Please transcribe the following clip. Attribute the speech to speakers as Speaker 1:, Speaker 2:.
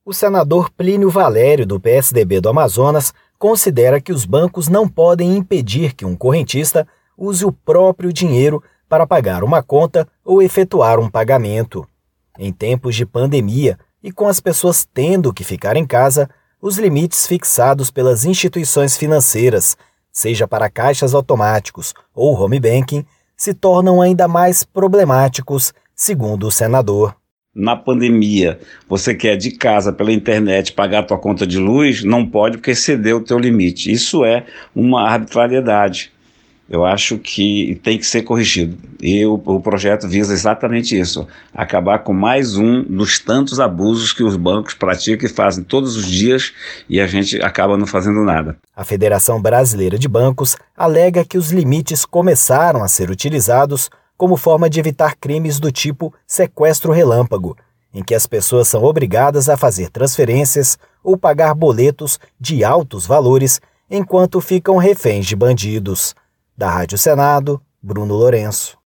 Speaker 1: O senador Plínio Valério, do PSDB do Amazonas, considera que os bancos não podem impedir que um correntista use o próprio dinheiro para pagar uma conta ou efetuar um pagamento. Em tempos de pandemia e com as pessoas tendo que ficar em casa, os limites fixados pelas instituições financeiras, seja para caixas automáticos ou home banking, se tornam ainda mais problemáticos, segundo o senador.
Speaker 2: Na pandemia, você quer de casa pela internet pagar a tua conta de luz, não pode porque excedeu o teu limite. Isso é uma arbitrariedade. Eu acho que tem que ser corrigido. E o projeto visa exatamente isso, acabar com mais um dos tantos abusos que os bancos praticam e fazem todos os dias e a gente acaba não fazendo nada.
Speaker 1: A Federação Brasileira de Bancos alega que os limites começaram a ser utilizados como forma de evitar crimes do tipo sequestro relâmpago, em que as pessoas são obrigadas a fazer transferências ou pagar boletos de altos valores enquanto ficam reféns de bandidos. Da Rádio Senado, Bruno Lourenço.